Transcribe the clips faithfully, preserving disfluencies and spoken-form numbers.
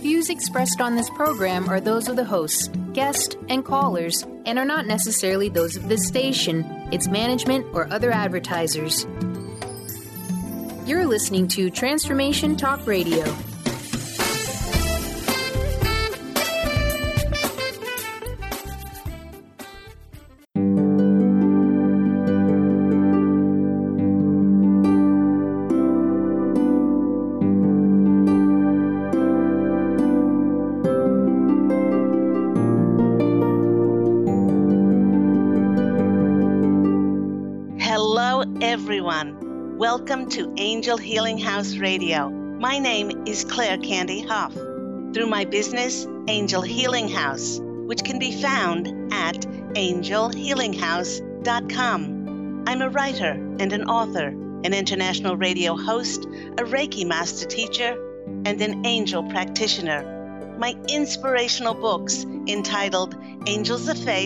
Views expressed on this program are those of the hosts, guests, and callers, and are not necessarily those of this station, its management, or other advertisers. You're listening to Transformation Talk Radio. Everyone, welcome to Angel Healing House Radio. My name is Claire Candy Huff. Through my business, Angel Healing House, which can be found at angel healing house dot com. I'm a writer and an author, an international radio host, a Reiki master teacher, and an angel practitioner. My inspirational books entitled Angels of Faith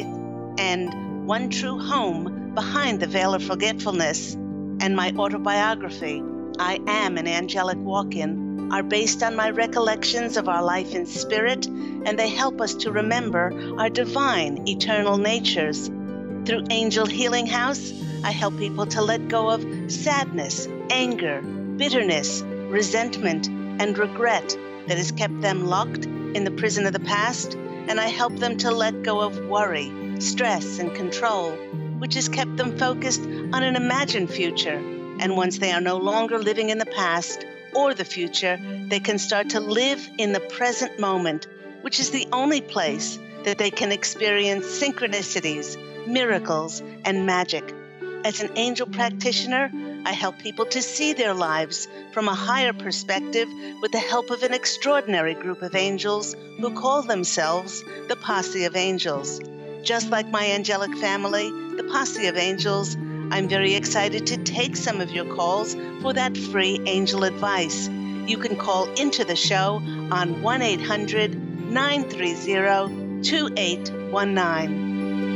and One True Home Behind the Veil of Forgetfulness, and my autobiography, I Am an Angelic Walk-In, are based on my recollections of our life in spirit, and they help us to remember our divine, eternal natures. Through Angel Healing House, I help people to let go of sadness, anger, bitterness, resentment, and regret that has kept them locked in the prison of the past, and I help them to let go of worry, stress, and control, which has kept them focused on an imagined future. And once they are no longer living in the past or the future, they can start to live in the present moment, which is the only place that they can experience synchronicities, miracles, and magic. As an angel practitioner, I help people to see their lives from a higher perspective with the help of an extraordinary group of angels who call themselves the Posse of Angels. Just like my angelic family, the Posse of Angels, I'm very excited to take some of your calls for that free angel advice. You can call into the show on one eight hundred nine three zero two eight one nine.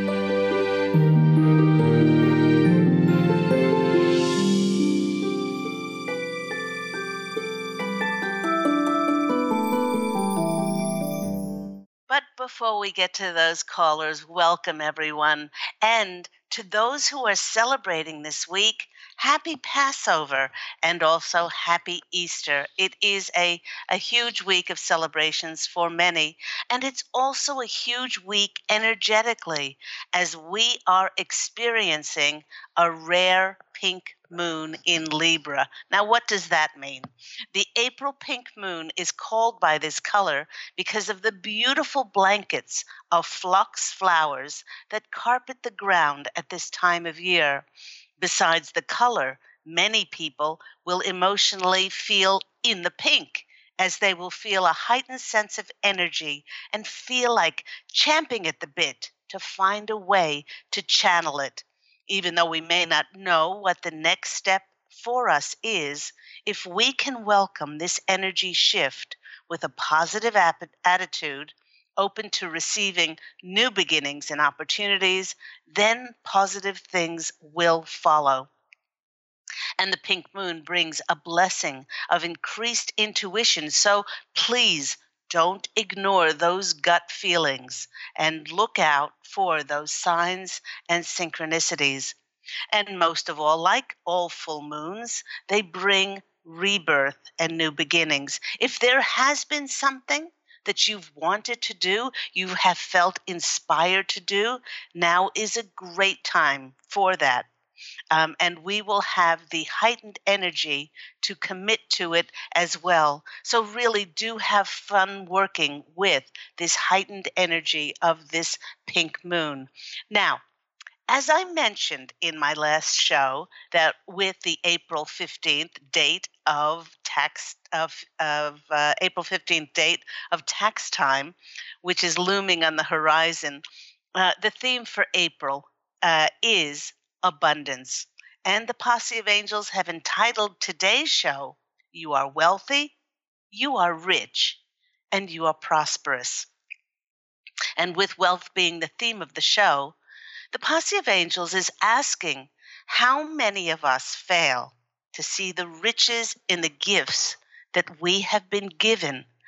But before we get to those callers, welcome everyone. And to those who are celebrating this week, happy Passover and also happy Easter. It is a, a huge week of celebrations for many, and it's also a huge week energetically as we are experiencing a rare pink moon in Libra. Now, what does that mean? The April pink moon is called by this color because of the beautiful blankets of phlox flowers that carpet the ground at this time of year. Besides the color, many people will emotionally feel in the pink, as they will feel a heightened sense of energy and feel like champing at the bit to find a way to channel it. Even though we may not know what the next step for us is, if we can welcome this energy shift with a positive ap- attitude, open to receiving new beginnings and opportunities, then positive things will follow. And the pink moon brings a blessing of increased intuition, so please don't ignore those gut feelings and look out for those signs and synchronicities. And most of all, like all full moons, they bring rebirth and new beginnings. If there has been something that you've wanted to do, you have felt inspired to do, now is a great time for that. Um, and we will have the heightened energy to commit to it as well. So really do have fun working with this heightened energy of this pink moon. Now, as I mentioned in my last show, that with the April fifteenth date of tax of of uh, April fifteenth date of tax time, which is looming on the horizon, uh, the theme for April uh, is abundance. And the Posse of Angels have entitled today's show, You Are Wealthy, You Are Rich, and You Are Prosperous. And with wealth being the theme of the show, the Posse of Angels is asking how many of us fail to see the riches in the gifts that we have been given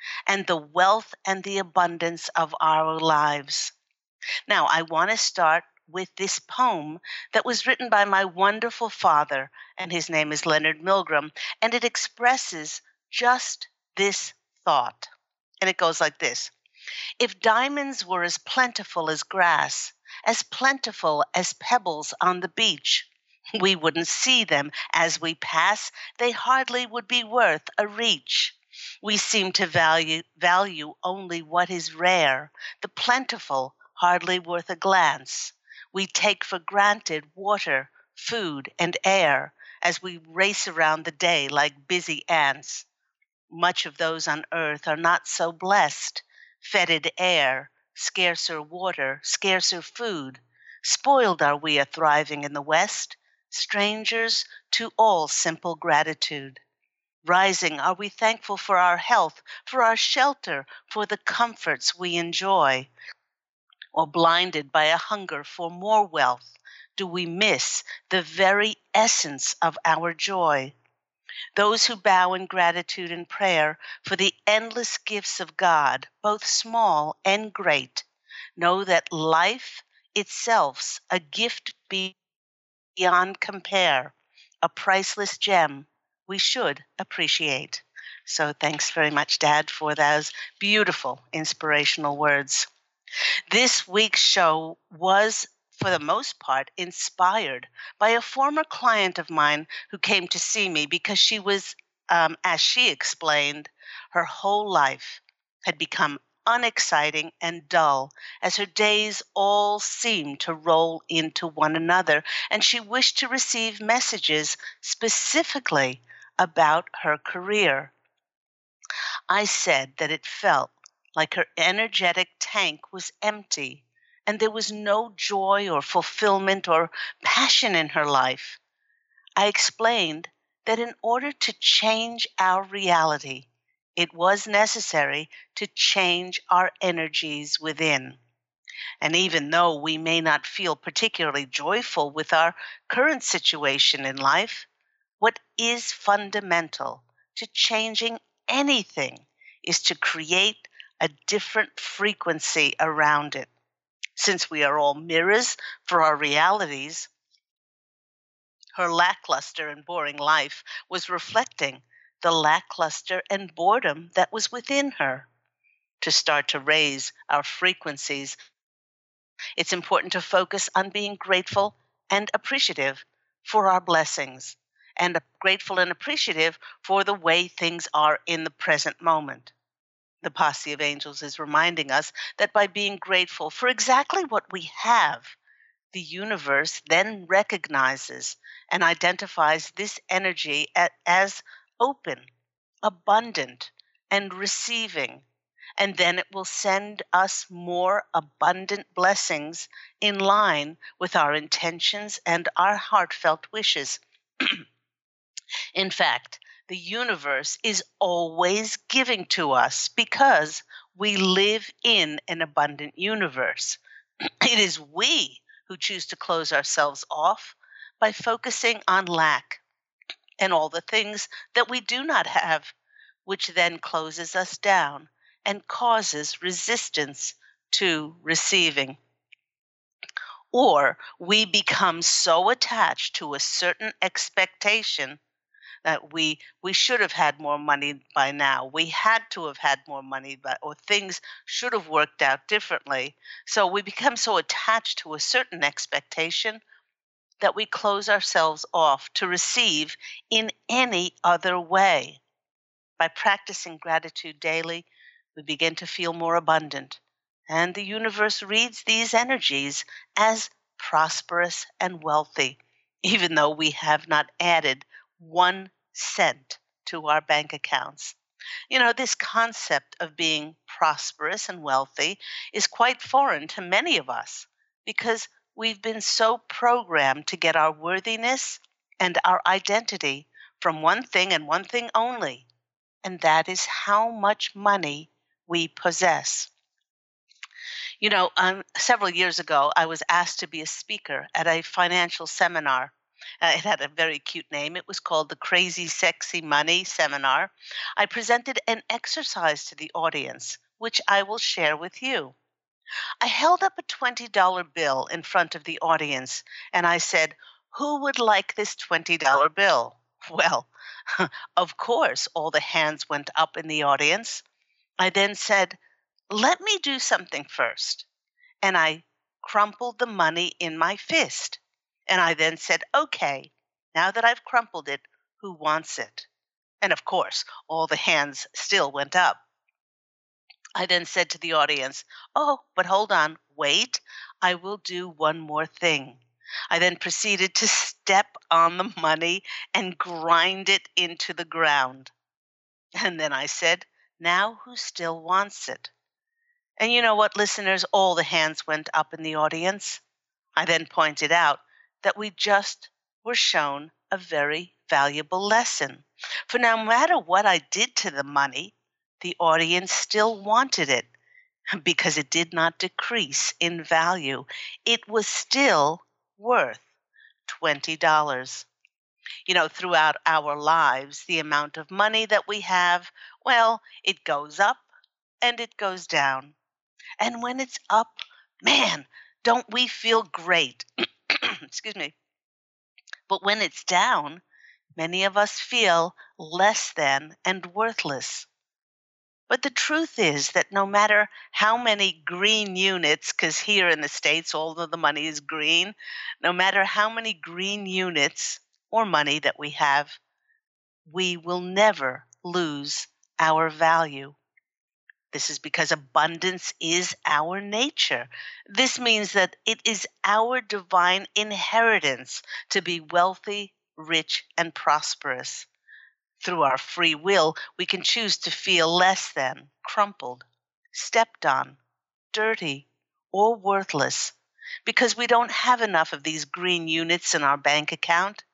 and the wealth and the abundance of our lives. Now, I want to start with this poem that was written by my wonderful father, and his name is Leonard Milgram, and it expresses just this thought. And it goes like this. If diamonds were as plentiful as grass, as plentiful as pebbles on the beach, we wouldn't see them as we pass. They hardly would be worth a reach. We seem to value, value only what is rare, the plentiful, hardly worth a glance. We take for granted water, food, and air as we race around the day like busy ants. Much of those on earth are not so blessed. Fetid air, scarcer water, scarcer food. Spoiled are we a thriving in the West, strangers to all simple gratitude. Rising, are we thankful for our health, for our shelter, for the comforts we enjoy? Or blinded by a hunger for more wealth, do we miss the very essence of our joy? Those who bow in gratitude and prayer for the endless gifts of God, both small and great, know that life itself's a gift beyond compare, a priceless gem we should appreciate. So thanks very much, Dad, for those beautiful, inspirational words. This week's show was, for the most part, inspired by a former client of mine who came to see me because she was, um, as she explained, her whole life had become unexciting and dull as her days all seemed to roll into one another, and she wished to receive messages specifically about her career. I said that it felt like her energetic tank was empty, and there was no joy or fulfillment or passion in her life. I explained that in order to change our reality, it was necessary to change our energies within. And even though we may not feel particularly joyful with our current situation in life, what is fundamental to changing anything is to create a different frequency around it. Since we are all mirrors for our realities, her lackluster and boring life was reflecting the lackluster and boredom that was within her. To start to raise our frequencies, it's important to focus on being grateful and appreciative for our blessings, and grateful and appreciative for the way things are in the present moment. The Posse of Angels is reminding us that by being grateful for exactly what we have, the universe then recognizes and identifies this energy as open, abundant, and receiving. And then it will send us more abundant blessings in line with our intentions and our heartfelt wishes. In fact, the universe is always giving to us because we live in an abundant universe. It is we who choose to close ourselves off by focusing on lack and all the things that we do not have, which then closes us down and causes resistance to receiving. Or we become so attached to a certain expectation that we we should have had more money by now. We had to have had more money, but or things should have worked out differently. So we become so attached to a certain expectation that we close ourselves off to receive in any other way. By practicing gratitude daily, we begin to feel more abundant, and the universe reads these energies as prosperous and wealthy, even though we have not added one cent to our bank accounts. You know, this concept of being prosperous and wealthy is quite foreign to many of us because we've been so programmed to get our worthiness and our identity from one thing and one thing only, and that is how much money we possess. You know, um, several years ago, I was asked to be a speaker at a financial seminar. Uh, it had a very cute name. It was called the Crazy Sexy Money Seminar. I presented an exercise to the audience, which I will share with you. I held up a twenty dollar bill in front of the audience and I said, "Who would like this twenty dollar bill?" Well, of course, all the hands went up in the audience. I then said, "Let me do something first." And I crumpled the money in my fist. And I then said, "Okay, now that I've crumpled it, who wants it?" And of course, all the hands still went up. I then said to the audience, "Oh, but hold on, wait, I will do one more thing." I then proceeded to step on the money and grind it into the ground. And then I said, "Now who still wants it?" And you know what, listeners? All the hands went up in the audience. I then pointed out that we just were shown a very valuable lesson. For no matter what I did to the money, the audience still wanted it because it did not decrease in value. It was still worth twenty dollars. You know, throughout our lives, the amount of money that we have, well, it goes up and it goes down. And when it's up, man, don't we feel great? Excuse me. But when it's down, many of us feel less than and worthless. But the truth is that no matter how many green units, because here in the States all of the money is green, no matter how many green units or money that we have, we will never lose our value. This is because abundance is our nature. This means that it is our divine inheritance to be wealthy, rich, and prosperous. Through our free will, we can choose to feel less than, crumpled, stepped on, dirty, or worthless because we don't have enough of these green units in our bank account.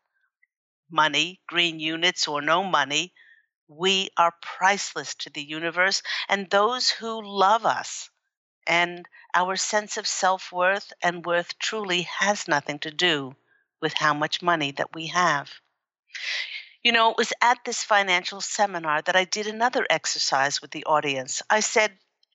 Money, green units, or no money, we are priceless to the universe and those who love us. And our sense of self-worth and worth truly has nothing to do with how much money that we have. You know, it was at this financial seminar that I did another exercise with the audience. I said,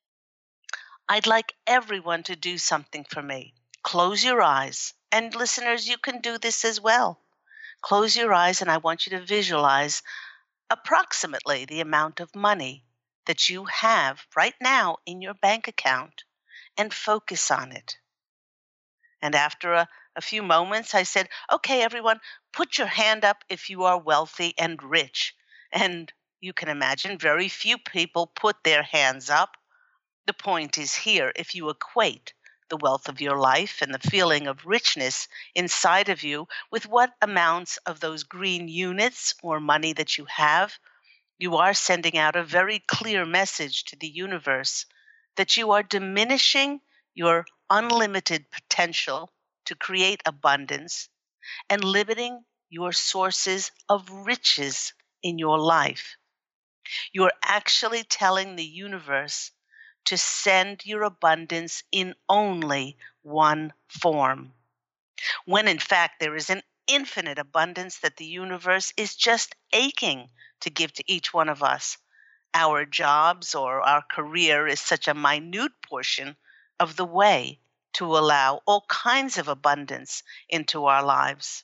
"I'd like everyone to do something for me. Close your eyes. And listeners, you can do this as well. Close your eyes and I want you to visualize approximately the amount of money that you have right now in your bank account and focus on it." And after a, a few moments, I said, "Okay, everyone, put your hand up if you are wealthy and rich." And you can imagine very few people put their hands up. The point is here, if you equate the wealth of your life and the feeling of richness inside of you with what amounts of those green units or money that you have, you are sending out a very clear message to the universe that you are diminishing your unlimited potential to create abundance and limiting your sources of riches in your life. You are actually telling the universe to send your abundance in only one form, when in fact there is an infinite abundance that the universe is just aching to give to each one of us. Our jobs or our career is such a minute portion of the way to allow all kinds of abundance into our lives.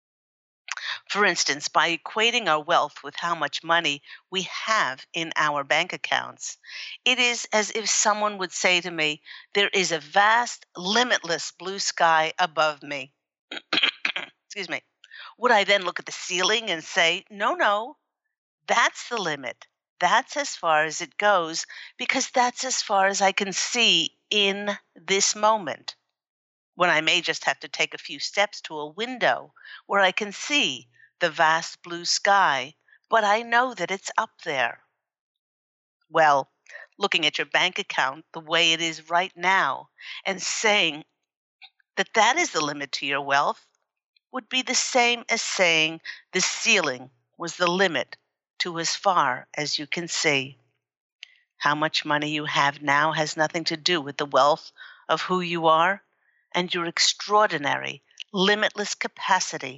For instance, by equating our wealth with how much money we have in our bank accounts, it is as if someone would say to me, "There is a vast, limitless blue sky above me." Excuse me. Would I then look at the ceiling and say, "No, no, that's the limit. That's as far as it goes because that's as far as I can see in this moment," when I may just have to take a few steps to a window where I can see the vast blue sky, but I know that it's up there. Well, looking at your bank account the way it is right now and saying that that is the limit to your wealth would be the same as saying the ceiling was the limit to as far as you can see. How much money you have now has nothing to do with the wealth of who you are and your extraordinary, limitless capacity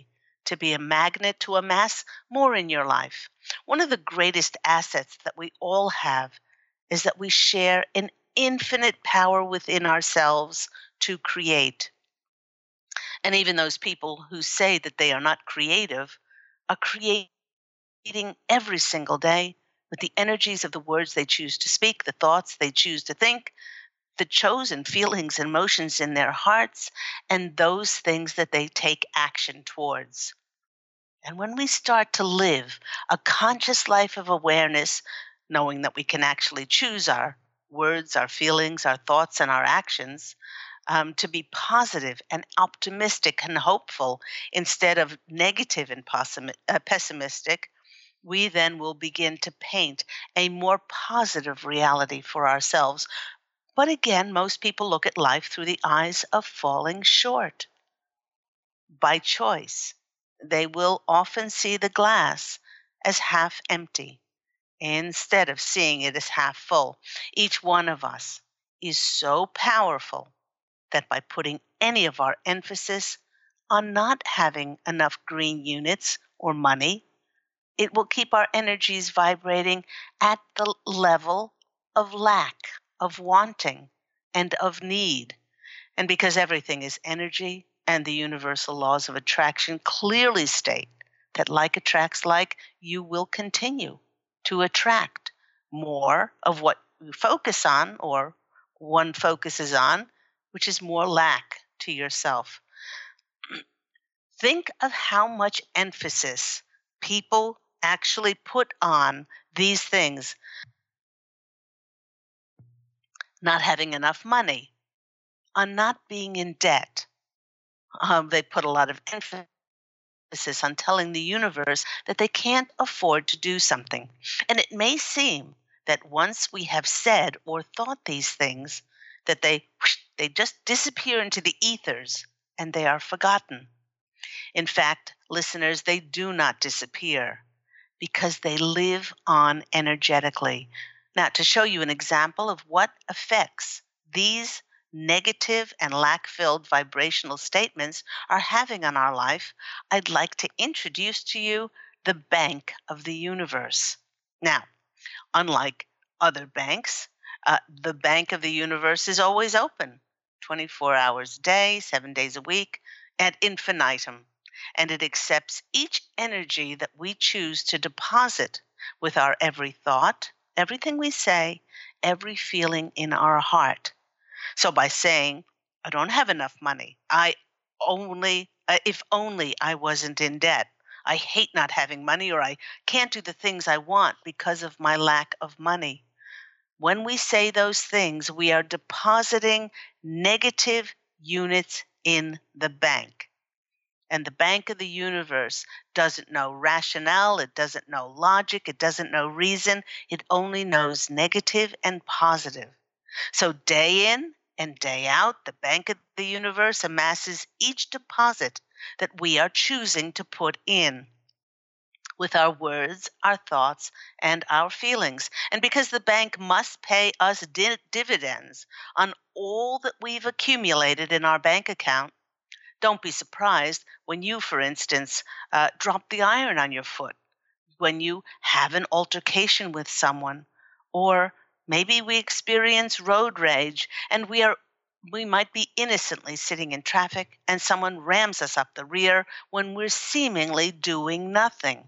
to be a magnet to amass more in your life. One of the greatest assets that we all have is that we share an infinite power within ourselves to create. And even those people who say that they are not creative are creating every single day with the energies of the words they choose to speak, the thoughts they choose to think, the chosen feelings and emotions in their hearts, and those things that they take action towards. And when we start to live a conscious life of awareness, knowing that we can actually choose our words, our feelings, our thoughts, and our actions, um, to be positive and optimistic and hopeful instead of negative and possim- uh, pessimistic, we then will begin to paint a more positive reality for ourselves. But again, most people look at life through the eyes of falling short. By choice, they will often see the glass as half empty instead of seeing it as half full. Each one of us is so powerful that by putting any of our emphasis on not having enough green units or money, it will keep our energies vibrating at the level of lack, of wanting, and of need. And because everything is energy and the universal laws of attraction clearly state that like attracts like, you will continue to attract more of what you focus on or one focuses on, which is more lack to yourself. Think of how much emphasis people actually put on these things. Not having enough money, on not being in debt. Um, they put a lot of emphasis on telling the universe that they can't afford to do something. And it may seem that once we have said or thought these things, that they, they just disappear into the ethers and they are forgotten. In fact, listeners, they do not disappear because they live on energetically. Now, to show you an example of what effects these negative and lack-filled vibrational statements are having on our life, I'd like to introduce to you the Bank of the Universe. Now, unlike other banks, uh, the Bank of the Universe is always open, twenty-four hours a day, seven days a week, ad infinitum. And it accepts each energy that we choose to deposit with our every thought, everything we say, every feeling in our heart. So by saying, I don't have enough money, I only, uh, if only I wasn't in debt, I hate not having money, or I can't do the things I want because of my lack of money. When we say those things, we are depositing negative units in the bank. And the Bank of the Universe doesn't know rationale, it doesn't know logic, it doesn't know reason, it only knows negative and positive. So day in and day out, the Bank of the Universe amasses each deposit that we are choosing to put in with our words, our thoughts, and our feelings. And because the bank must pay us di- dividends on all that we've accumulated in our bank account, don't be surprised when you, for instance, uh, drop the iron on your foot, when you have an altercation with someone, or maybe we experience road rage and we are we might be innocently sitting in traffic and someone rams us up the rear when we're seemingly doing nothing.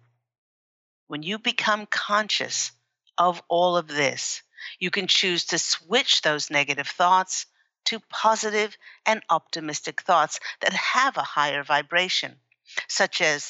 When you become conscious of all of this, you can choose to switch those negative thoughts to positive and optimistic thoughts that have a higher vibration, such as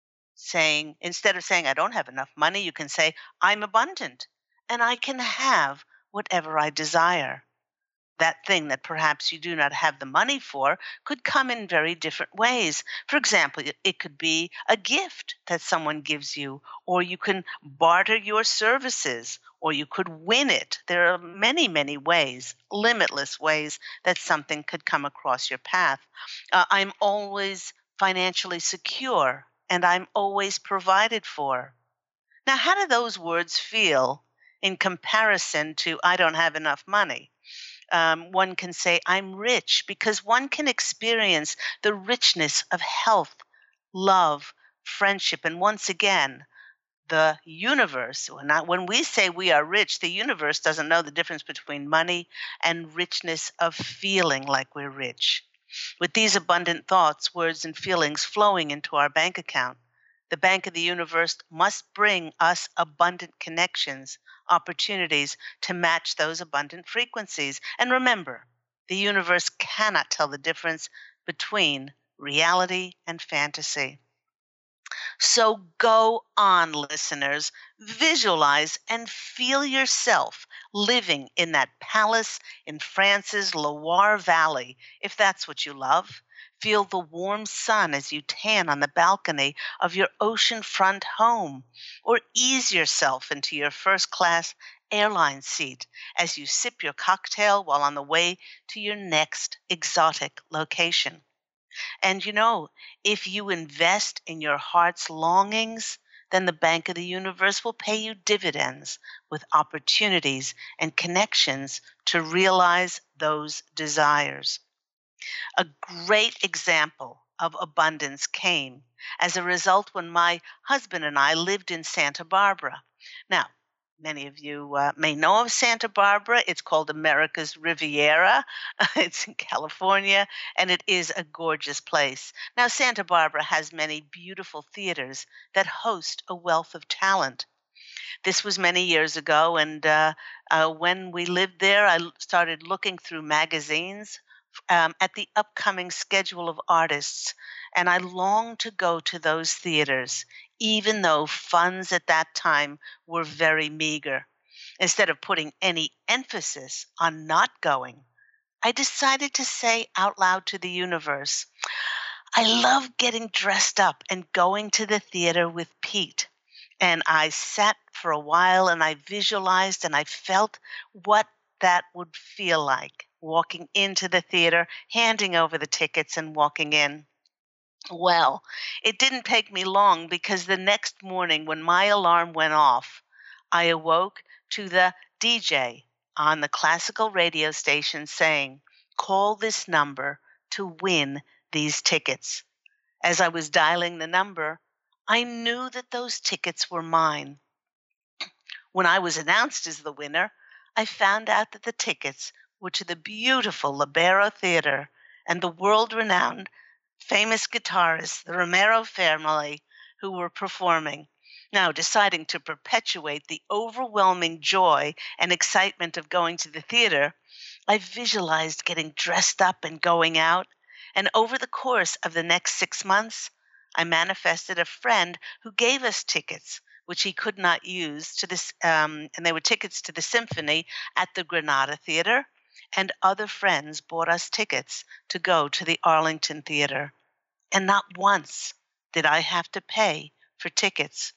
saying, instead of saying, I don't have enough money, you can say, I'm abundant and I can have whatever I desire. That thing that perhaps you do not have the money for could come in very different ways. For example, it could be a gift that someone gives you, or you can barter your services, or you could win it. There are many, many ways, limitless ways that something could come across your path. Uh, I'm always financially secure, and I'm always provided for. Now, how do those words feel in comparison to I don't have enough money? Um, one can say, I'm rich, because one can experience the richness of health, love, friendship, and once again, the universe. When, I, when we say we are rich, the universe doesn't know the difference between money and richness of feeling like we're rich. With these abundant thoughts, words, and feelings flowing into our bank account, the Bank of the Universe must bring us abundant connections, opportunities to match those abundant frequencies. And remember, the universe cannot tell the difference between reality and fantasy. So go on, listeners, visualize and feel yourself living in that palace in France's Loire Valley, if that's what you love. Feel the warm sun as you tan on the balcony of your oceanfront home, or ease yourself into your first class airline seat as you sip your cocktail while on the way to your next exotic location. And you know, if you invest in your heart's longings, then the Bank of the Universe will pay you dividends with opportunities and connections to realize those desires. A great example of abundance came as a result when my husband and I lived in Santa Barbara. Now, many of you uh, may know of Santa Barbara. It's called America's Riviera. It's in California, and it is a gorgeous place. Now, Santa Barbara has many beautiful theaters that host a wealth of talent. This was many years ago, and uh, uh, when we lived there, I started looking through magazines um, at the upcoming schedule of artists, and I longed to go to those theaters, even though funds at that time were very meager. Instead of putting any emphasis on not going, I decided to say out loud to the universe, I love getting dressed up and going to the theater with Pete. And I sat for a while and I visualized and I felt what that would feel like walking into the theater, handing over the tickets and walking in. Well, it didn't take me long because the next morning when my alarm went off, I awoke to the D J on the classical radio station saying, call this number to win these tickets. As I was dialing the number, I knew that those tickets were mine. When I was announced as the winner, I found out that the tickets were to the beautiful Libero Theater and the world-renowned famous guitarists, the Romero family, who were performing. Now, deciding to perpetuate the overwhelming joy and excitement of going to the theater, I visualized getting dressed up and going out. And over the course of the next six months, I manifested a friend who gave us tickets, which he could not use, to this, um, and they were tickets to the symphony at the Granada Theater, and other friends bought us tickets to go to the Arlington Theater. And not once did I have to pay for tickets.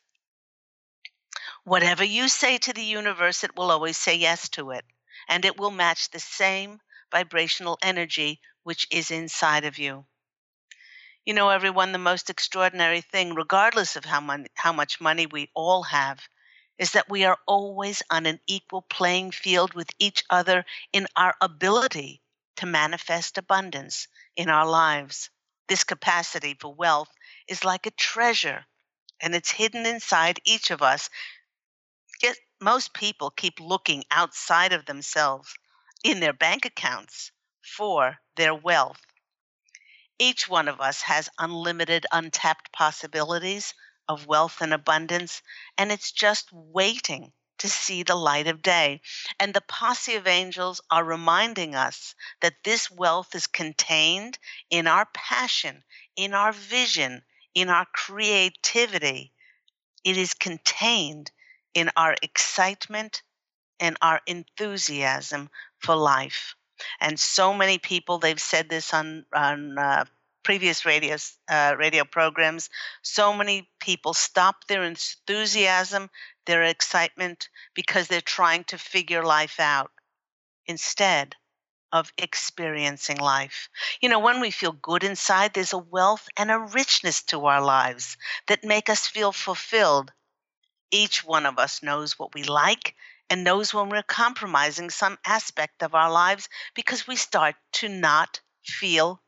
Whatever you say to the universe, it will always say yes to it, and it will match the same vibrational energy which is inside of you. You know, everyone, the most extraordinary thing, regardless of how, mon- how much money we all have, is that we are always on an equal playing field with each other in our ability to manifest abundance in our lives. This capacity for wealth is like a treasure, and it's hidden inside each of us. Yet most people keep looking outside of themselves in their bank accounts for their wealth. Each one of us has unlimited, untapped possibilities of wealth and abundance, and it's just waiting to see the light of day. And the posse of angels are reminding us that this wealth is contained in our passion, in our vision, in our creativity. It is contained in our excitement and our enthusiasm for life. And so many people, they've said this on, on uh, previous radio, uh, radio programs, so many people stop their enthusiasm, their excitement, because they're trying to figure life out instead of experiencing life. You know, when we feel good inside, there's a wealth and a richness to our lives that make us feel fulfilled. Each one of us knows what we like and knows when we're compromising some aspect of our lives because we start to not feel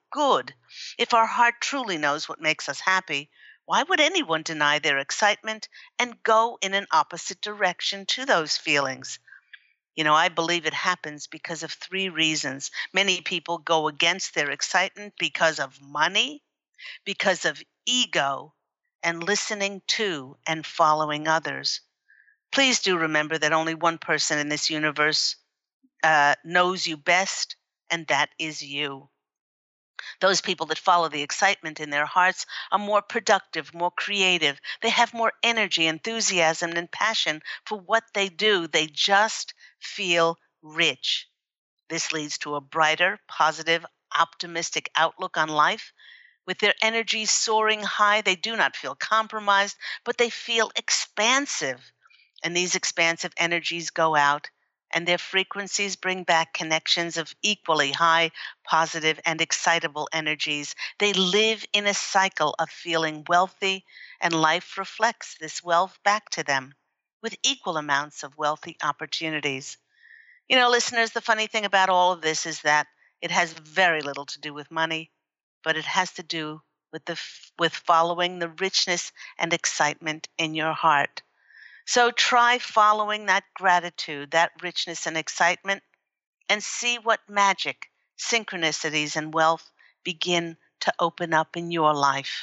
good. If our heart truly knows what makes us happy, why would anyone deny their excitement and go in an opposite direction to those feelings? You know, I believe it happens because of three reasons. Many people go against their excitement because of money, because of ego, and listening to and following others. Please do remember that only one person in this universe uh, knows you best, and that is you. Those people that follow the excitement in their hearts are more productive, more creative. They have more energy, enthusiasm, and passion for what they do. They just feel rich. This leads to a brighter, positive, optimistic outlook on life. With their energy soaring high, they do not feel compromised, but they feel expansive. And these expansive energies go out, and their frequencies bring back connections of equally high, positive, and excitable energies. They live in a cycle of feeling wealthy, and life reflects this wealth back to them with equal amounts of wealthy opportunities. You know, listeners, the funny thing about all of this is that it has very little to do with money, but it has to do with the with following the richness and excitement in your heart. So try following that gratitude, that richness and excitement, and see what magic, synchronicities, and wealth begin to open up in your life.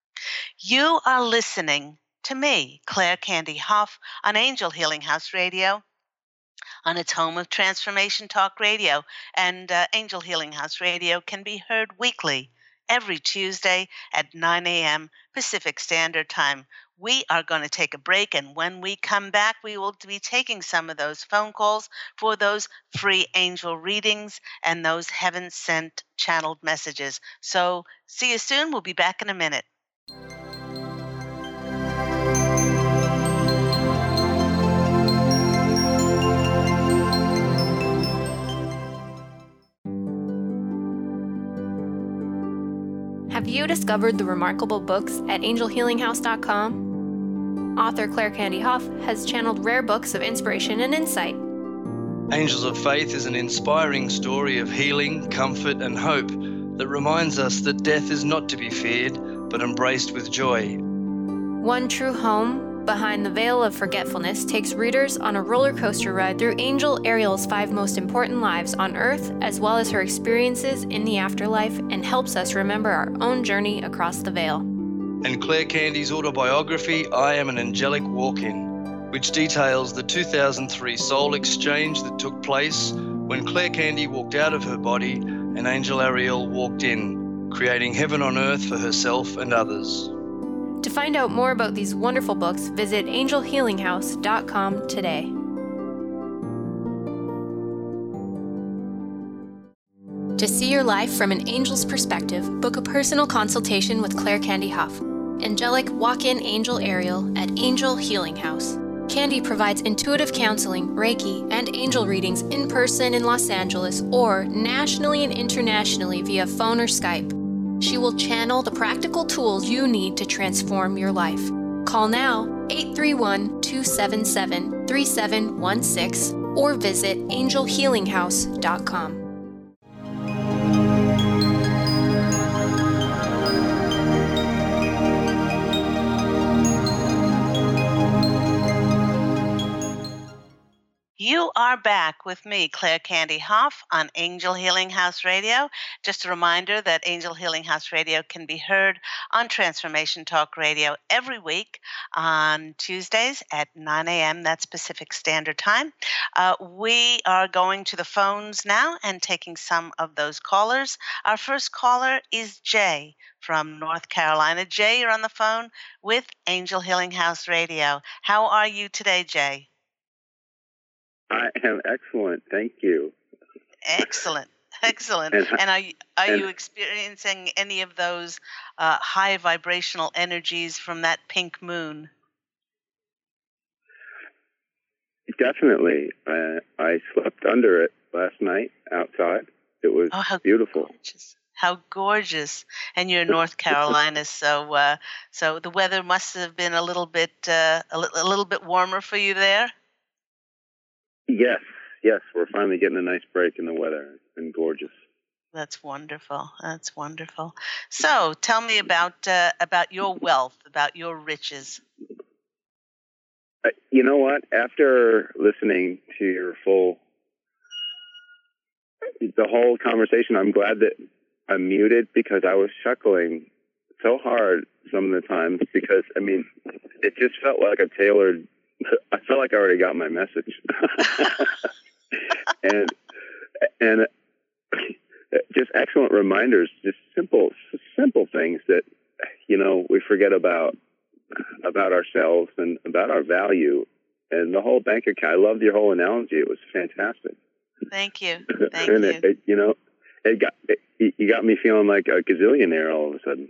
You are listening to me, Claire Candy Hough, on Angel Healing House Radio, on its home of Transformation Talk Radio. And uh, Angel Healing House Radio can be heard weekly, every Tuesday at nine a.m. Pacific Standard Time. We are going to take a break, and when we come back, we will be taking some of those phone calls for those free angel readings and those heaven-sent channeled messages. So see you soon. We'll be back in a minute. Have you discovered the remarkable books at angel healing house dot com? Author Claire Candy Hough has channeled rare books of inspiration and insight. Angels of Faith is an inspiring story of healing, comfort, and hope that reminds us that death is not to be feared, but embraced with joy. One True Home, Behind the Veil of Forgetfulness, takes readers on a roller coaster ride through Angel Ariel's five most important lives on Earth, as well as her experiences in the afterlife, and helps us remember our own journey across the veil. And Claire Candy's autobiography, I Am an Angelic Walk-In, which details the two thousand three soul exchange that took place when Claire Candy walked out of her body and Angel Ariel walked in, creating heaven on earth for herself and others. To find out more about these wonderful books, visit angel healing house dot com today. To see your life from an angel's perspective, book a personal consultation with Claire Candy Hough, Angelic Walk-In Angel Ariel at Angel Healing House. Candy provides intuitive counseling, Reiki, and angel readings in person in Los Angeles or nationally and internationally via phone or Skype. She will channel the practical tools you need to transform your life. Call now, eight three one, two seven seven, three seven one six, or visit angel healing house dot com. You are back with me, Claire Candy Hough, on Angel Healing House Radio. Just a reminder that Angel Healing House Radio can be heard on Transformation Talk Radio every week on Tuesdays at nine a.m. That's Pacific Standard Time. Uh, we are going to the phones now and taking some of those callers. Our first caller is Jay from North Carolina. Jay, you're on the phone with Angel Healing House Radio. How are you today, Jay? I am excellent. Thank you. Excellent. Excellent. And, and are you, are and, you experiencing any of those uh, high vibrational energies from that pink moon? Definitely. Uh, I slept under it last night outside. It was oh, how beautiful. Gorgeous. How gorgeous. And you're in North Carolina, so uh, so the weather must have been a little bit uh, a, li- a little bit warmer for you there? Yes, yes. We're finally getting a nice break in the weather. It's been gorgeous. That's wonderful. That's wonderful. So, tell me about uh, about your wealth, about your riches. Uh, you know what? After listening to your full, the whole conversation, I'm glad that I'm muted because I was chuckling so hard some of the times because, I mean, it just felt like a tailored, I felt like I already got my message. and, and just excellent reminders, just simple, simple things that, you know, we forget about, about ourselves and about our value and the whole bank account. I loved your whole analogy. It was fantastic. Thank you. Thank and you. It, it, you know, it got, it, you got me feeling like a gazillionaire all of a sudden.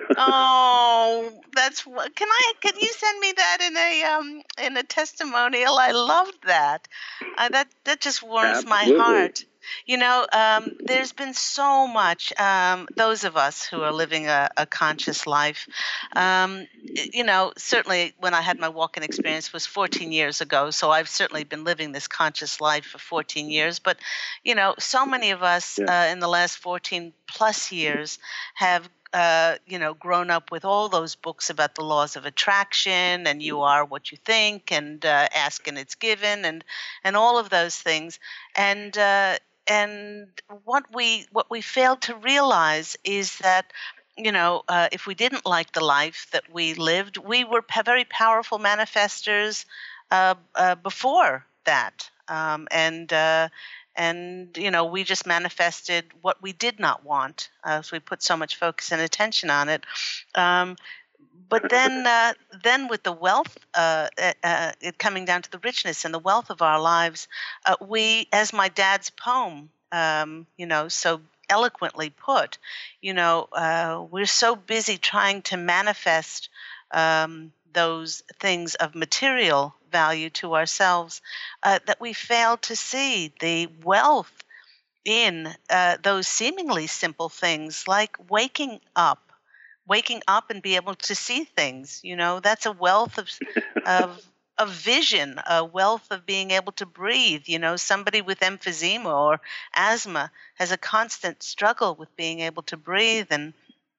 Oh, that's what. Can I? Can you send me that in a um in a testimonial? I loved that. Uh, that that just warms my Absolutely. heart. You know, um, there's been so much. Um, those of us who are living a, a conscious life, um, you know, certainly when I had my walk-in experience was fourteen years ago. So I've certainly been living this conscious life for fourteen years. But, you know, so many of us Yeah. uh, in the last fourteen plus years have uh, you know, grown up with all those books about the laws of attraction and you are what you think and uh, ask and it's given and and all of those things. And uh, and what we what we failed to realize is that, you know, uh, if we didn't like the life that we lived, we were pa- very powerful manifestors uh, uh, before that. Um, and uh, and you know we just manifested what we did not want as we put so much focus and attention on it. Um, but then, uh, then with the wealth, uh, uh, uh, it coming down to the richness and the wealth of our lives, uh, we, as my dad's poem, um, you know, so eloquently put, you know, uh, we're so busy trying to manifest um, those things of material value to ourselves uh, that we fail to see the wealth in uh, those seemingly simple things like waking up waking up and be able to see things. You know, that's a wealth of of of vision, a wealth of being able to breathe. You know, somebody with emphysema or asthma has a constant struggle with being able to breathe, and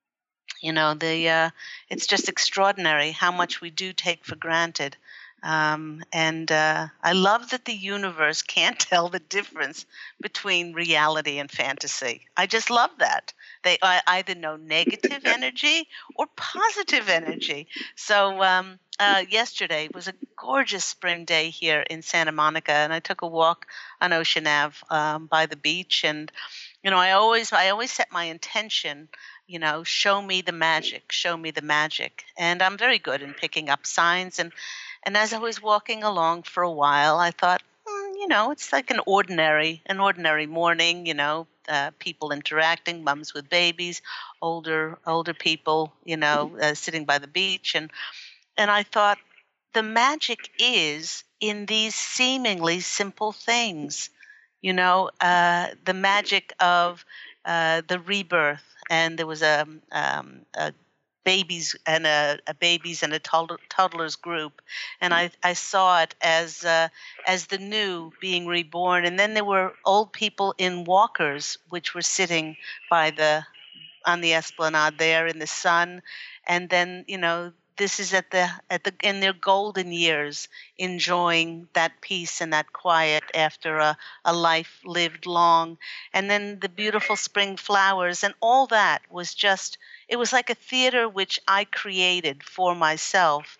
you know, the uh, it's just extraordinary how much we do take for granted. Um, and uh, I love that the universe can't tell the difference between reality and fantasy. I just love that. They uh, either know negative energy or positive energy. So um, uh, yesterday was a gorgeous spring day here in Santa Monica, and I took a walk on Ocean Ave um, by the beach. And you know, I always I always set my intention, you know, show me the magic, show me the magic. And I'm very good in picking up signs. And, and as I was walking along for a while, I thought, hmm, you know, it's like an ordinary, an ordinary morning, you know, uh, people interacting, mums with babies, older, older people, you know, uh, sitting by the beach. And, and I thought, the magic is in these seemingly simple things, you know, uh, the magic of uh, the rebirth. And there was a, um, a babies and a, a babies and a toddler, toddlers group, and I, I saw it as uh, as the new being reborn. And then there were old people in walkers, which were sitting by the on the esplanade there in the sun. And then, you know, this is at the at the in their golden years, enjoying that peace and that quiet after a, a life lived long. And then the beautiful spring flowers and all that was just, it was like a theater which I created for myself,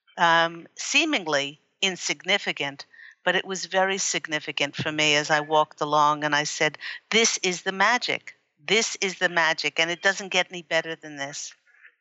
um, seemingly insignificant, but it was very significant for me as I walked along. And I said, this is the magic. This is the magic, and it doesn't get any better than this.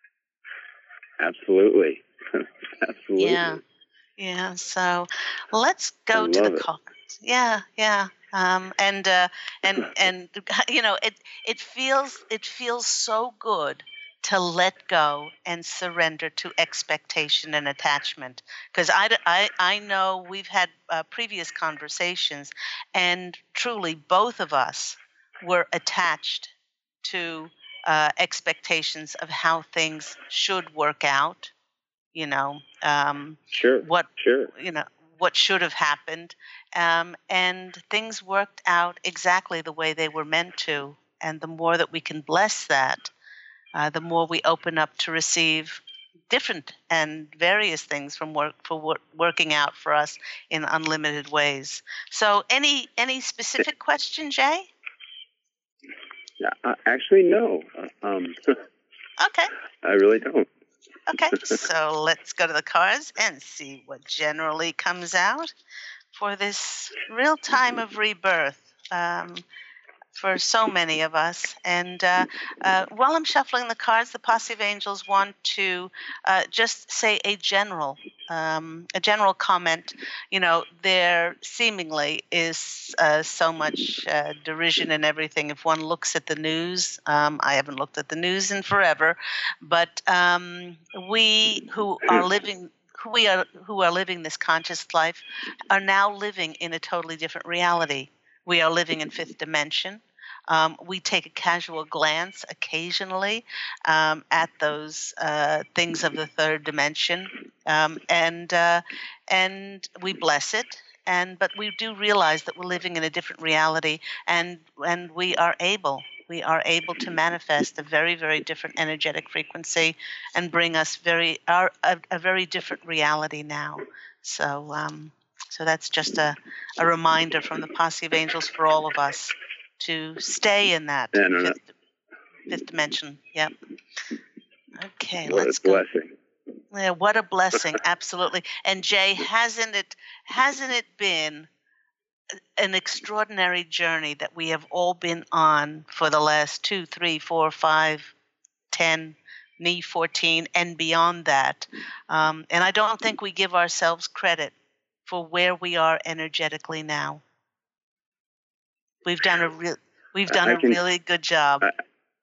Absolutely. Absolutely. Yeah. Yeah. So let's go I to the love it. call. Yeah. Yeah. Um, and uh, and and you know, it it feels it feels so good to let go and surrender to expectation and attachment. Because I, I, I know we've had uh, previous conversations, and truly both of us were attached to uh, expectations of how things should work out. You know, um, Sure. what Sure. you know what should have happened, um, and things worked out exactly the way they were meant to. And the more that we can bless that, uh, the more we open up to receive different and various things from work for work, working out for us in unlimited ways. So, any any specific question, Jay? Uh, actually, no. Uh, um, Okay. I really don't. Okay. So let's go to the cards and see what generally comes out for this real time of rebirth. Um, for so many of us. And uh, uh, while I'm shuffling the cards, the Posse of Angels want to uh, just say a general, um, a general comment. You know, there seemingly is uh, so much uh, derision and everything. If one looks at the news, um, I haven't looked at the news in forever, but um, we who are living. Who we are, who are living this conscious life, are now living in a totally different reality. We are living in fifth dimension. Um, we take a casual glance occasionally um, at those uh, things of the third dimension, um, and uh, and we bless it. And but we do realize that we're living in a different reality, and and we are able we are able to manifest a very very different energetic frequency, and bring us very our, a, a very different reality now. So. Um, So that's just a, a reminder from the Posse of Angels for all of us to stay in that Yeah, no, no. fifth, fifth dimension. Yep. Okay, What let's a go. blessing. Yeah, what a blessing, absolutely. And Jay, hasn't it hasn't it been an extraordinary journey that we have all been on for the last two, three, four, five, ten, me fourteen, and beyond that? Um, and I don't think we give ourselves credit for where we are energetically now. We've done a real, we've done I a can- really good job. I,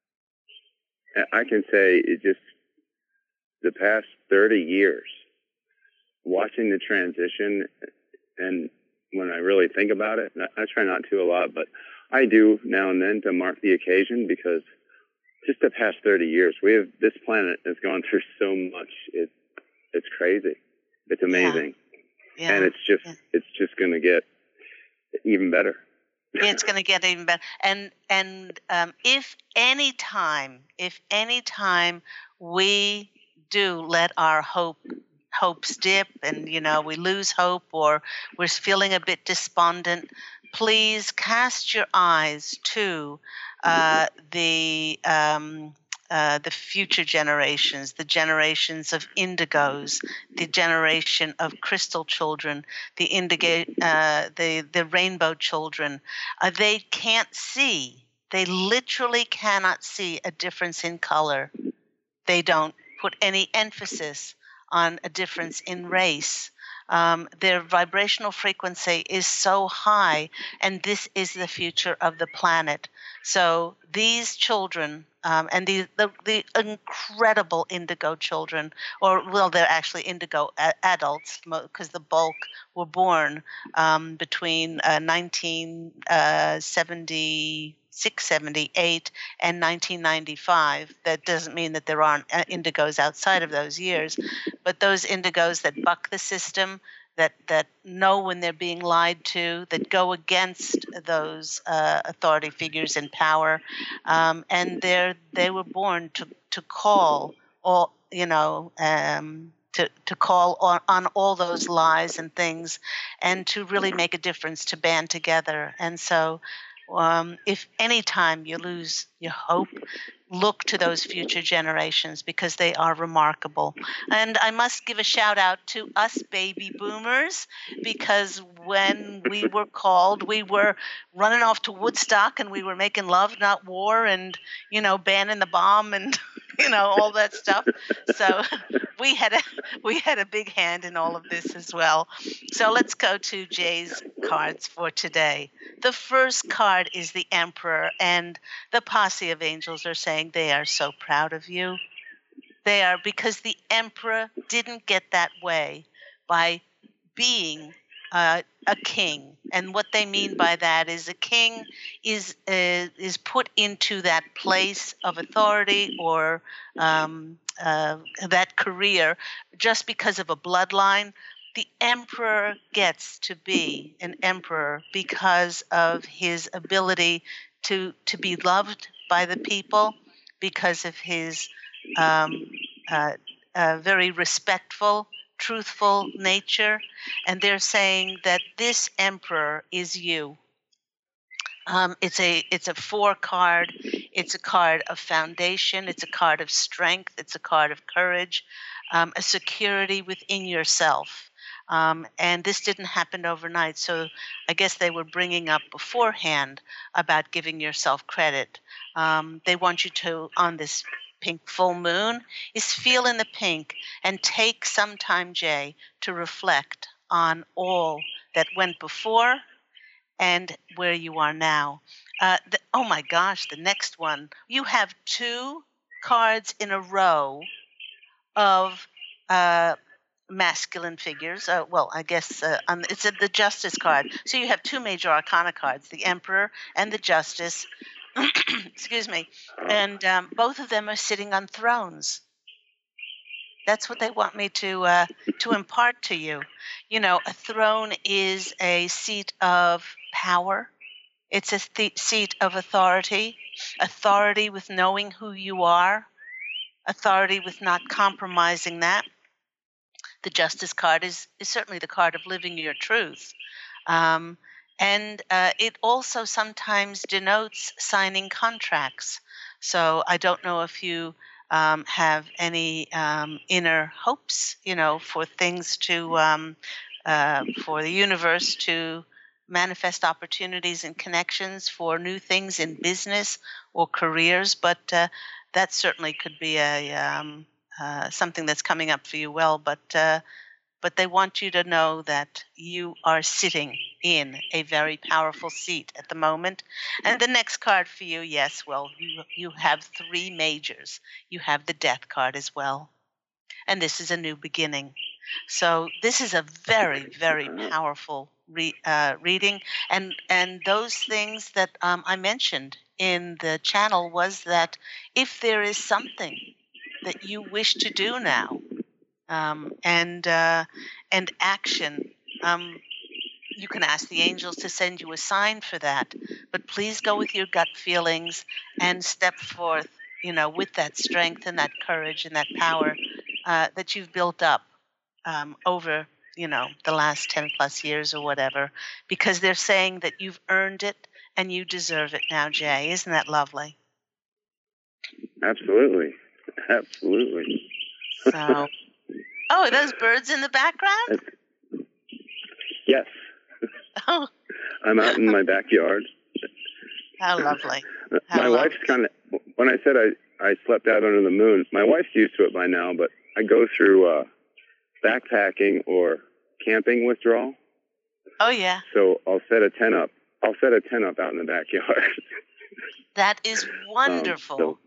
I can say it just the past thirty years, watching the transition, and when I really think about it, I, I try not to a lot, but I do now and then to mark the occasion, because just the past thirty years, we have this planet has gone through so much. It, it's crazy. It's amazing. Yeah. And it's just, yeah. it's just going to get even better. It's going to get even better. And and um, if any time, if any time we do let our hope hopes dip, and you know we lose hope, or we're feeling a bit despondent, please cast your eyes to uh, the um, uh, the future generations, the generations of indigos, the generation of crystal children, the indigo, uh, the the rainbow children. Uh, they can't see. They literally cannot see a difference in color. They don't put any emphasis on a difference in race. Um, their vibrational frequency is so high, and this is the future of the planet. So these children, um, and the, the the incredible indigo children, or well, they're actually indigo a- adults, because the bulk were born um, between uh, nineteen seventy-six, seventy-eight and nineteen ninety-five. That doesn't mean that there aren't indigos outside of those years, but those indigos that buck the system, that that know when they're being lied to, that go against those uh, authority figures in power, um, and they're they were born to to call all you know um, to to call on, on all those lies and things, and to really make a difference, to band together. And so, um, if any time you lose your hope, look to those future generations, because they are remarkable. And I must give a shout out to us baby boomers, because when we were called, we were running off to Woodstock, and we were making love, not war, and, you know, banning the bomb, and, you know, all that stuff. So we had a we had a big hand in all of this as well. So let's go to Jay's cards for today. The first card is the Emperor, and the Posse of Angels are saying they are so proud of you. They are, because the Emperor didn't get that way by being uh, a king. And what they mean by that is a king is uh, is put into that place of authority, or um, uh, that career, just because of a bloodline. The emperor gets to be an emperor because of his ability to to be loved by the people because of his um, uh, uh, very respectful, truthful nature. And they're saying that this emperor is you. Um, it's a it's a four card. It's a card of foundation. It's a card of strength. It's a card of courage, um, a security within yourself. Um, and this didn't happen overnight. So I guess they were bringing up beforehand about giving yourself credit. Um, they want you to, on this pink full moon, is feel in the pink and take some time, Jay, to reflect on all that went before and where you are now. Uh, the, oh my gosh, the next one. You have two cards in a row of uh, masculine figures. Uh, well, I guess uh, um, it's a, the Justice card. So you have two major arcana cards, the Emperor and the Justice. Excuse me. And um, both of them are sitting on thrones. That's what they want me to uh, to impart to you. You know, a throne is a seat of power. It's a th- seat of authority, authority with knowing who you are, authority with not compromising that. The Justice card is, is certainly the card of living your truth. Um, and uh, it also sometimes denotes signing contracts. So I don't know if you um, have any um, inner hopes, you know, for things to, um, uh, for the universe to manifest opportunities and connections for new things in business or careers, but uh, that certainly could be a um, uh, something that's coming up for you well. But uh, but they want you to know that you are sitting in a very powerful seat at the moment. And the next card for you, yes, well, you you have three majors. You have the Death card as well, and this is a new beginning. So this is a very, very powerful re, uh, reading, and and those things that um, I mentioned in the channel was that if there is something that you wish to do now, um, and uh, and action, um, you can ask the angels to send you a sign for that. But please go with your gut feelings and step forth, you know, with that strength and that courage and that power uh, that you've built up. Um, over, you know, the last ten plus years or whatever, because they're saying that you've earned it and you deserve it now, Jay. Isn't that lovely? Absolutely. Absolutely. So, oh, are those birds in the background? Yes. Oh. I'm out in my backyard. How lovely. How my lovely. wife's kind of, when I said I, I slept out under the moon, my wife's used to it by now, but I go through uh, backpacking or camping withdrawal. Oh, yeah. So I'll set a tent up. I'll set a tent up out in the backyard. That is wonderful. Um,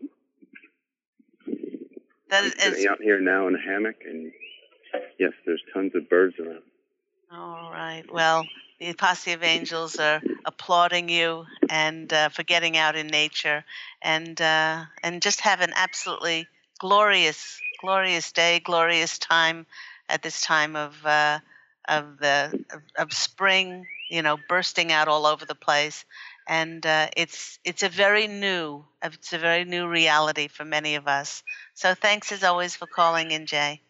so that I'm is sitting out here now in a hammock, and yes, there's tons of birds around. All right. Well, the posse of angels are applauding you and uh, for getting out in nature, and uh, and just have an absolutely glorious, glorious day, glorious time at this time of uh, of the of, of spring. You know, bursting out all over the place, and uh, it's it's a very new it's a very new reality for many of us. So thanks as always for calling in, Jay.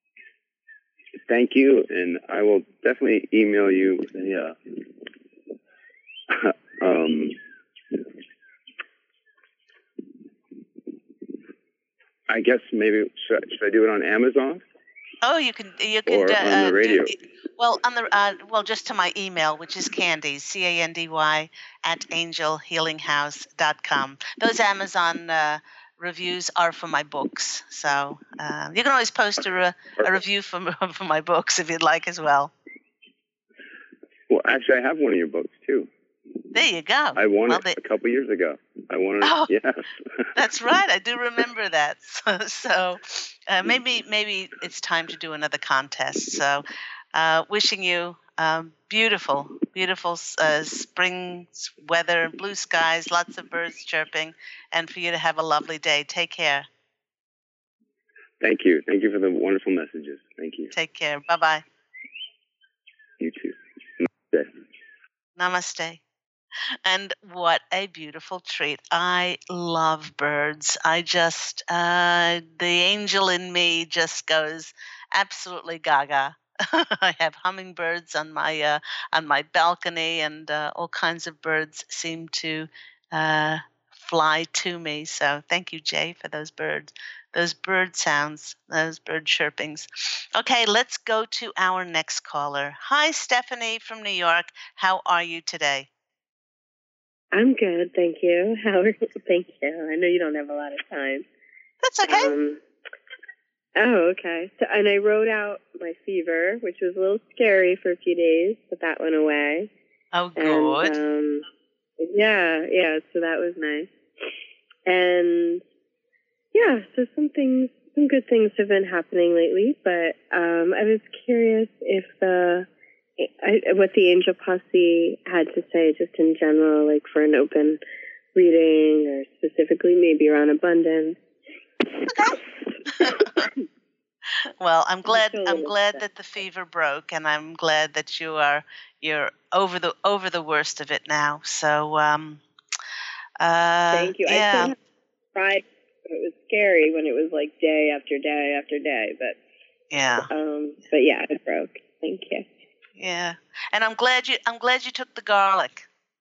Thank you, and I will definitely email you a, uh, um, I guess maybe, should I, should I do it on Amazon? Oh, you can, you can, or uh, on the radio? Do, well, on the, uh, well, just to my email, which is Candy, C A N D Y, at angel healing house dot com. Those Amazon uh, reviews are for my books. So uh, you can always post a, re- a review for, for my books if you'd like as well. Well, actually, I have one of your books, too. There you go. I won well, it they... a couple years ago. I won it. Oh, yes. That's right. I do remember that. So, so uh, maybe maybe it's time to do another contest. So uh, wishing you um, beautiful, beautiful uh, spring weather, blue skies, lots of birds chirping, and for you to have a lovely day. Take care. Thank you. Thank you for the wonderful messages. Thank you. Take care. Bye-bye. You too. Namaste. Namaste. And what a beautiful treat. I love birds. I just, uh, the angel in me just goes absolutely gaga. I have hummingbirds on my uh, on my balcony, and uh, all kinds of birds seem to uh, fly to me. So thank you, Jay, for those birds, those bird sounds, those bird chirpings. Okay, let's go to our next caller. Hi, Stephanie from New York. How are you today? I'm good, thank you. How are you? Thank you. I know you don't have a lot of time. That's okay. Um, oh, okay. So, and I wrote out my fever, which was a little scary for a few days, but that went away. Oh, good. And, um, yeah, yeah. So that was nice. And yeah, so some things, some good things have been happening lately. But um, I was curious if the I, what the Angel Posse had to say, just in general, like for an open reading, or specifically maybe around abundance. Well, I'm glad. I'm glad that the fever broke, and I'm glad that you are you're over the over the worst of it now. So, um, uh, thank you. Yeah. I still tried. It was scary when it was like day after day after day, but yeah. Um, but yeah, it broke. Thank you. Yeah, and I'm glad you. I'm glad you took the garlic.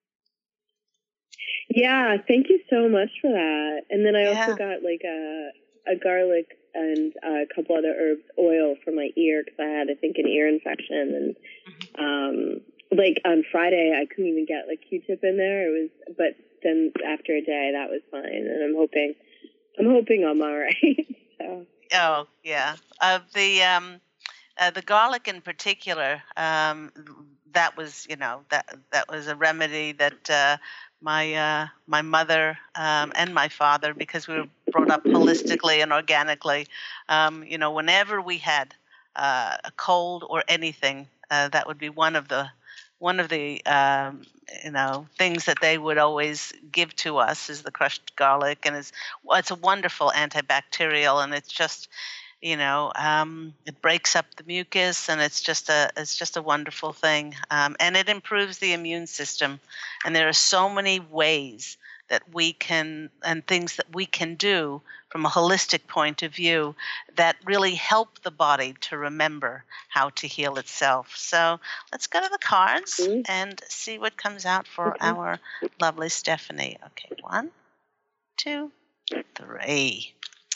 Yeah, thank you so much for that. And then I Yeah. also got like a a garlic and a couple other herbs oil for my ear because I had, I think, an ear infection. And Mm-hmm. um, like on Friday, I couldn't even get like Q-tip in there. It was, but then after a day, that was fine. And I'm hoping, I'm hoping I'm all right. So. Oh yeah, uh, the um, uh, the garlic in particular. Um, that was, you know, that that was a remedy that uh, my uh, my mother um, and my father, because we were brought up holistically and organically. Um, you know, whenever we had uh, a cold or anything, uh, that would be one of the one of the um, you know things that they would always give to us is the crushed garlic, and it's well, it's a wonderful antibacterial, and it's just you know um, it breaks up the mucus, and it's just a it's just a wonderful thing, um, and it improves the immune system. And there are so many ways that we can and things that we can do from a holistic point of view that really help the body to remember how to heal itself. So let's go to the cards Mm-hmm. and see what comes out for Okay. our lovely Stephanie. Okay, one, two, three.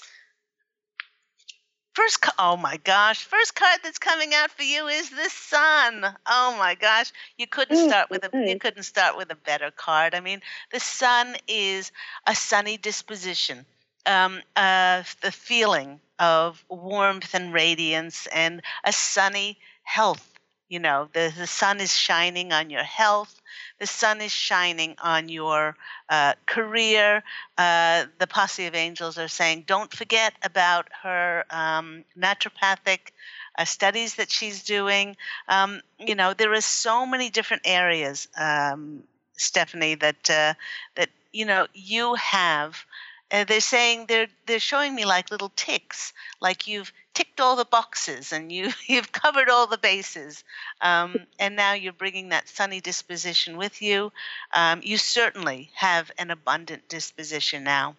First, ca- oh my gosh! First card that's coming out for you is the Sun. Oh my gosh! You couldn't Oh, start with a you okay. couldn't start with a better card. I mean, the Sun is a sunny disposition, um, uh, the feeling of warmth and radiance, and a sunny health. You know, the the sun is shining on your health. The sun is shining on your uh, career. Uh, the posse of angels are saying, don't forget about her um, naturopathic uh, studies that she's doing. Um, you know, there are so many different areas, um, Stephanie, that uh, that you know you have. Uh, they're saying they're they're showing me like little ticks, like you've ticked all the boxes and you you've covered all the bases, um, and now you're bringing that sunny disposition with you. Um, you certainly have an abundant disposition now.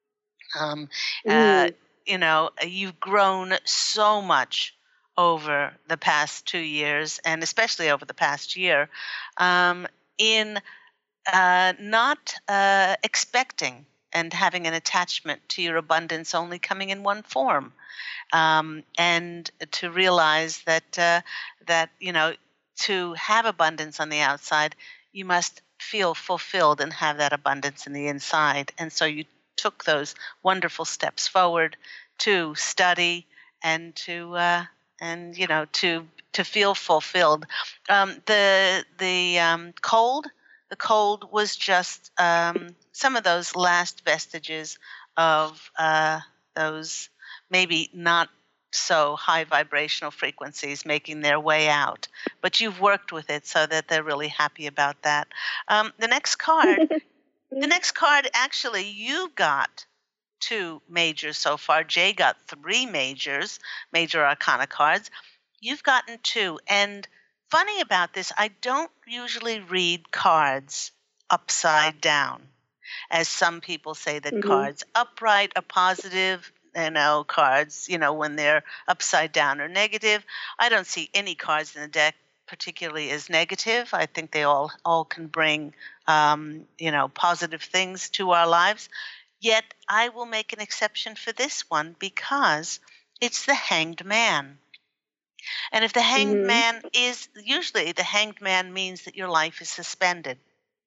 Um, uh, Mm. you know, you've grown so much over the past two years, and especially over the past year, um, in uh, not uh, expecting and having an attachment to your abundance only coming in one form, um, and to realize that uh, that you know to have abundance on the outside, you must feel fulfilled and have that abundance in the inside. And so you took those wonderful steps forward to study and to uh, and you know to to feel fulfilled. Um, the the um, cold. The cold was just um, some of those last vestiges of uh, those maybe not so high vibrational frequencies making their way out. But you've worked with it so that they're really happy about that. Um, the next card, the next card, actually, you got two majors so far. Jay got three majors, major arcana cards. You've gotten two. And funny about this, I don't usually read cards upside down. As some people say that Mm-hmm. cards upright are positive, you know, cards, you know, when they're upside down are negative. I don't see any cards in the deck particularly as negative. I think they all all can bring, um, you know, positive things to our lives. Yet I will make an exception for this one because it's the Hanged Man. And if the Hanged Mm-hmm. Man is, usually the Hanged Man means that your life is suspended,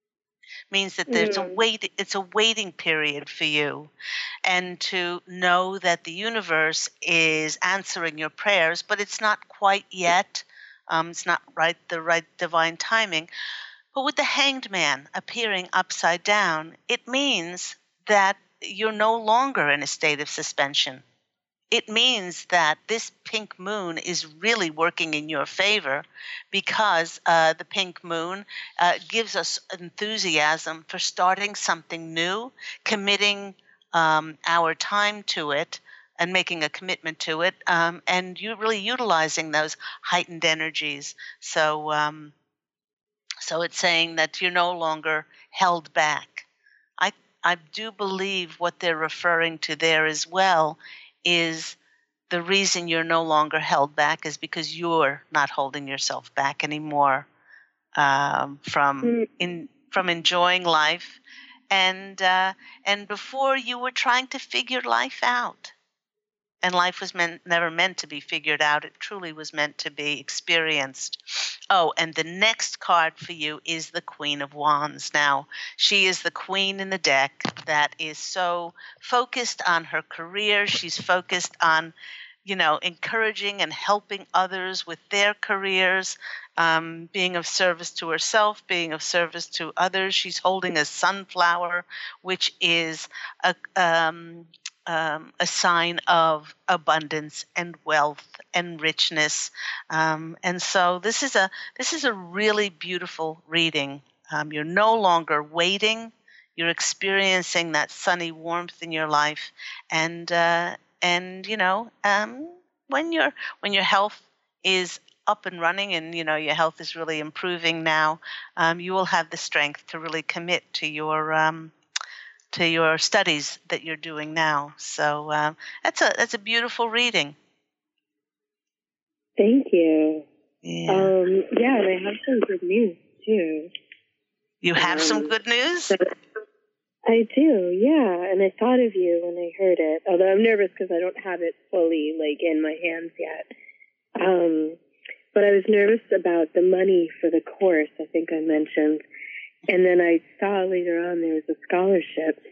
means that there's a Mm-hmm. wait, it's a waiting period for you, and to know that the universe is answering your prayers, but it's not quite yet. Um, it's not right, the right divine timing. But with the Hanged Man appearing upside down, it means that you're no longer in a state of suspension. It means that this pink moon is really working in your favor, because uh, the pink moon uh, gives us enthusiasm for starting something new, committing um, our time to it, and making a commitment to it, um, and you really utilizing those heightened energies. So, um, so it's saying that you're no longer held back. I I do believe what they're referring to there as well is the reason you're no longer held back is because you're not holding yourself back anymore, um, from Mm-hmm. in from enjoying life, and uh, and before you were trying to figure life out. And life was meant, never meant to be figured out. It truly was meant to be experienced. Oh, and the next card for you is the Queen of Wands. Now, she is the queen in the deck that is so focused on her career. She's focused on, you know, encouraging and helping others with their careers, um, being of service to herself, being of service to others. She's holding a sunflower, which is a um, um, a sign of abundance and wealth and richness. Um, and so this is a this is a really beautiful reading. Um, you're no longer waiting. You're experiencing that sunny warmth in your life, and uh, and you know um, when your when your health is up and running, and you know your health is really improving now, um, you will have the strength to really commit to your um, to your studies that you're doing now. So um, that's a that's a beautiful reading. Thank you. Yeah. Um, yeah, and I have some good news too. You have um, some good news? So I do, yeah. And I thought of you when I heard it, although I'm nervous because I don't have it fully like in my hands yet. Um, but I was nervous about the money for the course, I think I mentioned. And then I saw later on there was a scholarship,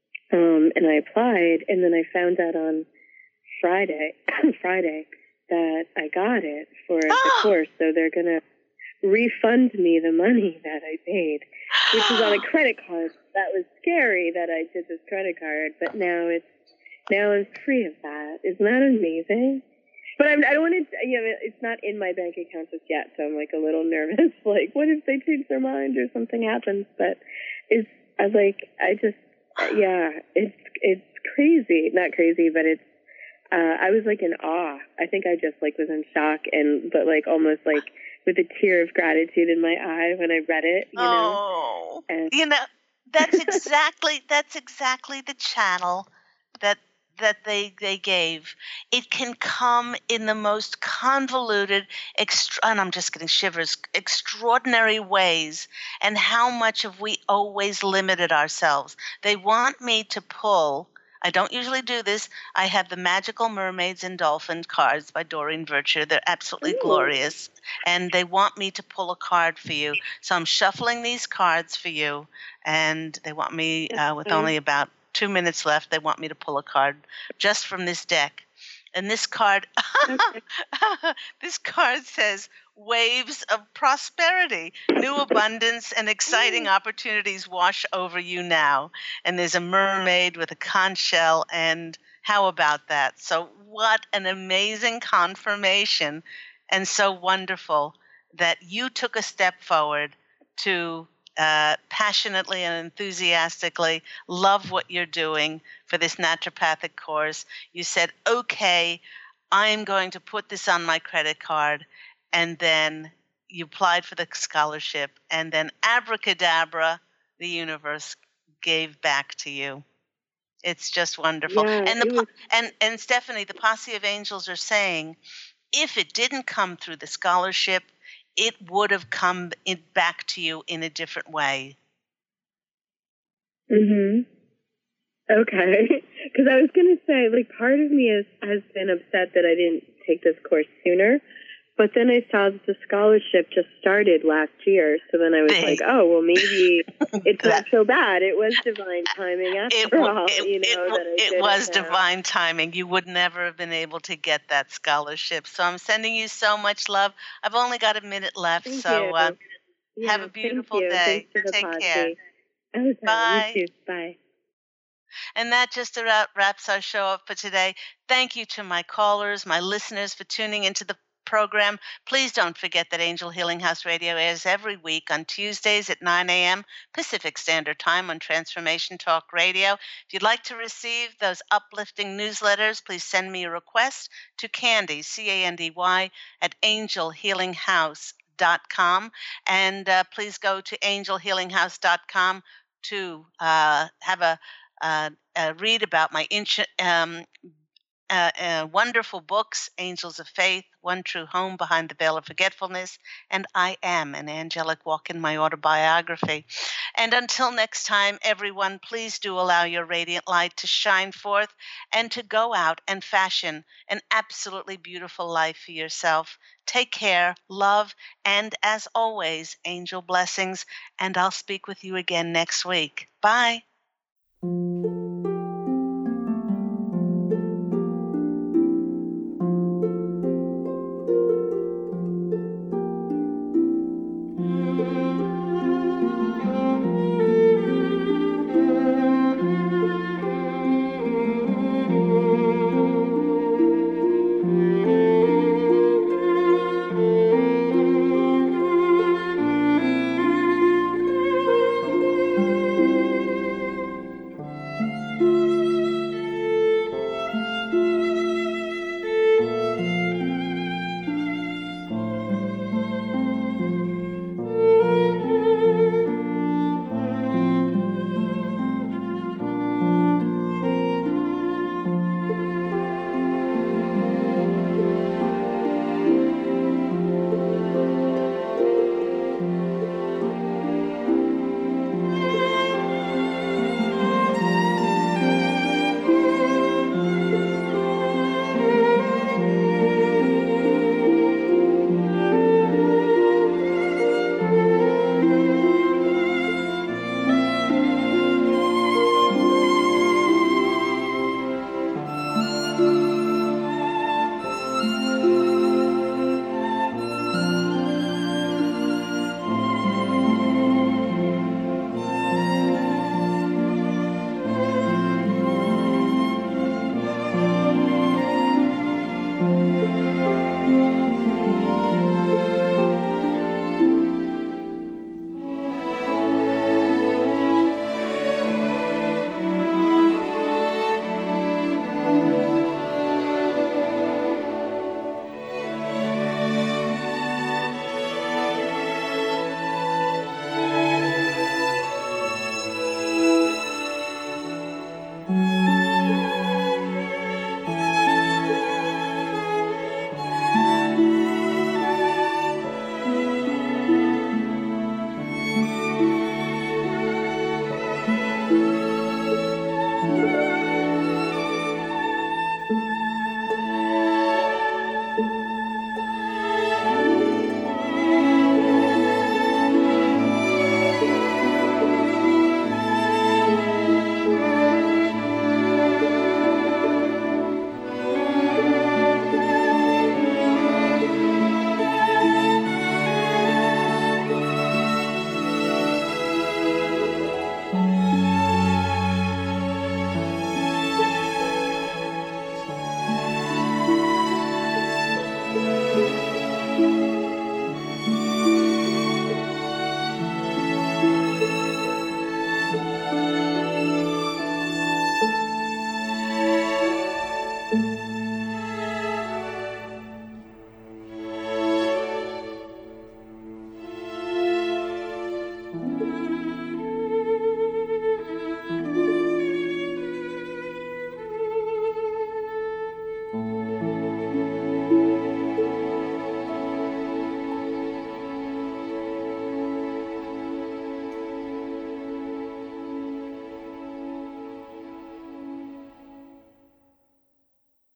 um, and I applied, and then I found out on Friday, Friday that I got it for the course. So they're going to refund me the money that I paid, which is on a credit card. That was scary that I did this credit card, but now it's now I'm free of that. Isn't that amazing? But I'm, I don't want to, you know, it's not in my bank account just yet, so I'm like a little nervous. Like, what if they change their mind or something happens? But it's, I was like, I just, yeah, it's it's crazy, not crazy, but it's. Uh, I was like in awe. I think I just like was in shock, and but like almost like with a tear of gratitude in my eye when I read it. You know, Oh, and, you know, that's exactly that's exactly the channel that that they they gave. It can come in the most convoluted, extra, and I'm just getting shivers, extraordinary ways. And how much have we always limited ourselves? They want me to pull. I don't usually do this. I have the Magical Mermaids and Dolphin cards by Doreen Virtue. They're absolutely Ooh. glorious. And they want me to pull a card for you. So I'm shuffling these cards for you. And they want me, uh, with only about two minutes left, they want me to pull a card just from this deck. And this card, Okay. this card says, waves of prosperity, new abundance and exciting opportunities wash over you now. And there's a mermaid with a conch shell, and how about that? So what an amazing confirmation, and so wonderful that you took a step forward to uh, passionately and enthusiastically love what you're doing for this naturopathic course. You said, okay, I'm going to put this on my credit card. And then you applied for the scholarship, and then abracadabra, the universe gave back to you. It's just wonderful. Yeah, and the it was- and and Stephanie, the posse of angels are saying, if it didn't come through the scholarship, it would have come in, back to you in a different way. Mhm. Okay. Because I was going to say, like, part of me is, has been upset that I didn't take this course sooner. But then I saw that the scholarship just started last year. So then I was Big. like, oh, well, maybe it's not so bad. It was divine timing after It, all. it, you know, it, that I it did was now. divine timing. You would never have been able to get that scholarship. So I'm sending you so much love. I've only got a minute left. Thank so you. uh, Yeah, have a beautiful thank you. day. Thanks for the Take posse. care. Okay, Bye. You too. Bye. And that just about wraps our show up for today. Thank you to my callers, my listeners for tuning into the program. Please don't forget that Angel Healing House Radio airs every week on Tuesdays at nine a.m. Pacific Standard Time on Transformation Talk Radio. If you'd like to receive those uplifting newsletters, please send me a request to Candy, C A N D Y, at angel healing house dot com. And uh, please go to angel healing house dot com to uh, have a Uh, uh, read about my inch, um, uh, uh, wonderful books, Angels of Faith, One True Home Behind the Veil of Forgetfulness, and I Am an Angelic Walk-In, my autobiography. And until next time, everyone, please do allow your radiant light to shine forth and to go out and fashion an absolutely beautiful life for yourself. Take care, love, and as always, angel blessings, and I'll speak with you again next week. Bye.